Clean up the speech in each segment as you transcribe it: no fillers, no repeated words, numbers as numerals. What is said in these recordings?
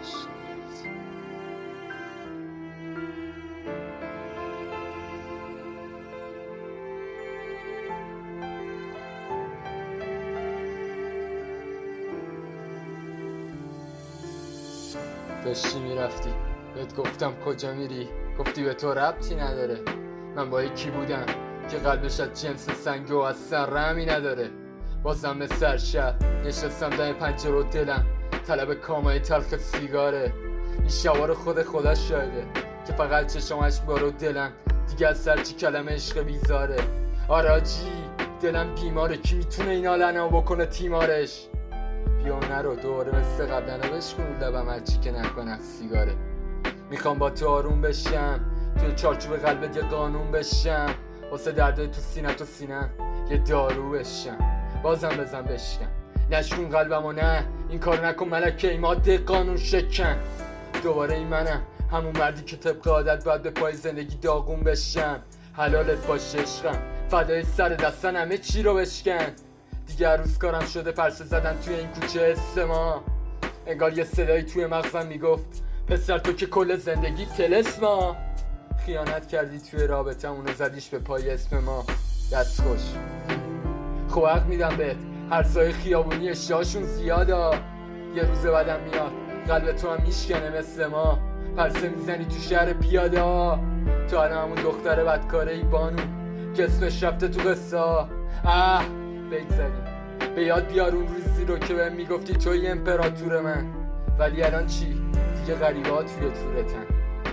داشتی میرفتی، بهت گفتم کجا میری، گفتی به تو ربطی نداره. من با یکی بودم که قلبش از جنس سنگ و از سرمی نداره. بازم به سرشب نشستم دم پنجره و دلم طلب کامای تلخ سیگاره. این شبا رو خود خدا شاهده که فقط چشمش بارو دلم دیگه از سرچی کلمه عشق بیزاره. آراجی دلم بیماره، کی میتونه این حالنو بکنه تیمارش؟ بیا نرو دوباره مثل قبلن رو بشکن لبم هرچی که نکنم سیگاره. میخوام با تو آروم بشم، توی چارچوب قلبت یه قانون بشم، واسه درده تو سینم یه دارو بشم. بازم بزن بشکن، نشکن قلبمو، نه این کار نکن ملکه، ای ماده قانون شکن. دوباره این منم، همون مردی که طبق عادت باید به پای زندگی داغون بشم. حلالت باشه عشقم، فدای سر دستن همه چی رو بشکن. دیگه روز کارم شده پرسه زدن توی این کوچه استما. انگار یه صدایی توی مغزم میگفت پسر تو که کل زندگی تلسما. خیانت کردی توی رابطه، اونو زدیش به پای اسم ما. دست خوش خب حق میدم بهت، هرزای خیابونی اشتهاشون زیاده. یه روز بعدم میاد قلب تو هم میشکنه مثل ما. پرسه میزنی تو شهر پیاده ها، تو الان همون دختر بدکاره ای بانو که اسمش رفته تو قصه. بگذاریم به یاد بیار اون روزی رو که بهم میگفتی توی امپراتور من. ولی الان چی؟ دیگه غریبه ها توی تورتن.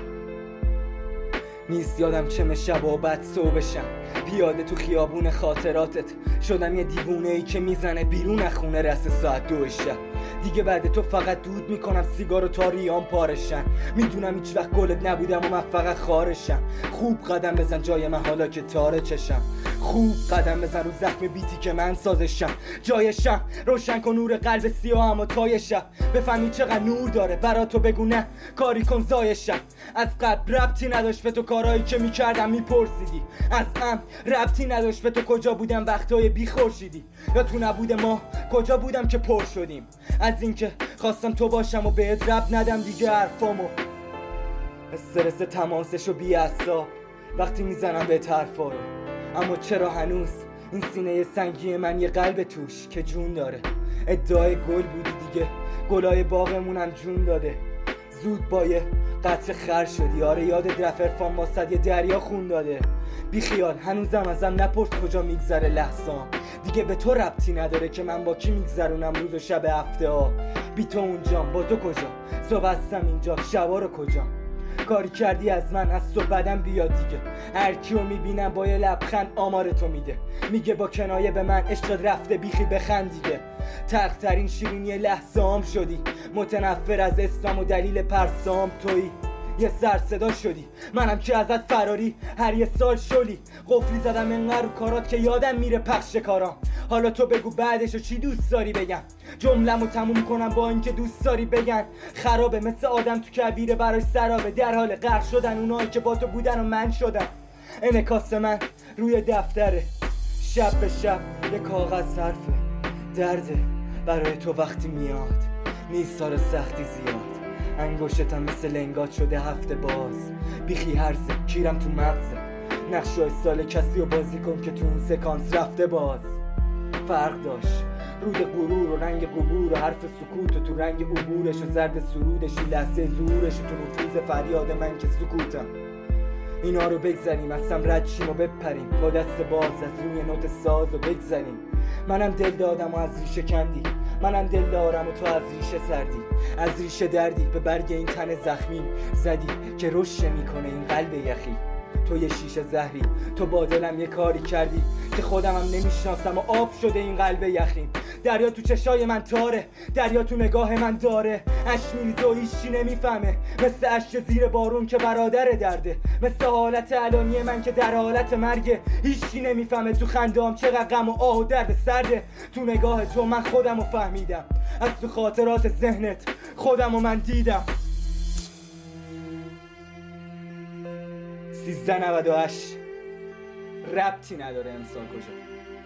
نیست یادم چه شبا بد صبحشم پیاده تو خیابون خاطراتت. شدم یه دیوونه ای که میزنه بیرون از خونه رس ساعت 2 شب. دیگه بعد تو فقط دود میکنم سیگارو تا ریام پارشن. میدونم هیچ وقت گلت نبودم و من فقط خارشم. خوب قدم بزن جای من حالا که تاره چشم. خوب قدم بزن رو زخم بیتی که من سازشم. جایشم روشن کن نور قلب سیاه و تای شب. بفهمی چقدر نور داره برا تو، بگو نه کاری کن زایشم. از قبل ربطی نداشت به تو کارایی که میکردم میپرسیدی. از ربطی نداشت به تو کجا بودم وقتای بی خورشیدی. یا تو نبود ما کجا بودم که پر شدیم. از اینکه خواستم تو باشم و بهت رب ندم دیگه حرفامو. استرس تماسشو بی اعصاب وقتی میزنم به حرفا رو. اما چرا هنوز این سینه سنگی من یه قلب توش که جون داره. ادعای گل بودی دیگه، گلای باغمونم جون داده. زود با یه قطر خر شدی. آره یاد رفرفان واسد یه دریا خون داده. بی خیال هنوزم ازم نپرس کجا میگذره لحظام. دیگه به تو ربطی نداره که من با کی میگذرونم روز و شب هفته ها. بی تو اونجام، با تو کجا؟ صبح هستم اینجا، شبا رو کجا؟ کاری کردی از من، از تو بدم بیاد دیگه. هر کیو میبینم با یه لبخند آمار تو میده. میگه با کنایه به من عشق رفته بیخی بخند دیگه. تلخترین شیرینی لحظه هم شدی. متنفر از اسلام و دلیل پرسام تویی. یه سر صدا شدی، منم که ازت فراری هر یه سال شلی. قفلی زدم انقدر رو کارات که یادم میره پخش کارام. حالا تو بگو بعدشو چی دوست داری بگم. جمله‌مو تموم کنم با اینکه دوست داری بگن. خرابه مثل آدم تو کویره براش سرابه. در حال غرق شدن اونایی که با تو بودن و من شدم. انعکاس من روی دفتره، شب به شب یه کاغذ حرفه. درده برای تو وقتی میاد، نیستار سختی زیاد. انگشتم مثل لنگات شده هفته باز. بیخی هرزه کیرم تو مغزه. نقشای سال کسی رو بازی کن که تو اون سکانس رفته باز. فرق داشت رود غرور و رنگ قبور و حرف سکوت و تو رنگ عبورش و زرد سرودش و لحظه ظهورش و تو نفوذ فریاد من که سکوتم. اینا رو بگذاریم اصلا رد شیم و بپریم با دست باز از روی نوت ساز و بگذاریم. منم دل دادم و از ریشه کندی. منم دل دارم و تو از ریشه سردی. از ریشه دردی به برگ این تن زخمیم زدی که رشد میکنه این قلب یخی. تو یه شیشه زهری، تو با دلم یه کاری کردی که خودم هم نمیشناسم و آب شده این قلب یخیم. دریا تو چشای من تاره، دریا تو نگاه من داره. اشک میریزه و هیچی نمیفهمه، مثل اشک زیر بارون که برادر درده. مثل حالت علانی من که در حالت مرگه. هیچی نمیفهمه تو خندام چقدر غم و آه و درد سرده. تو نگاه تو من خودم رو فهمیدم، از تو خاطرات ذهنت خودم رو من دیدم. 1398 ربطی نداره امسال کجا.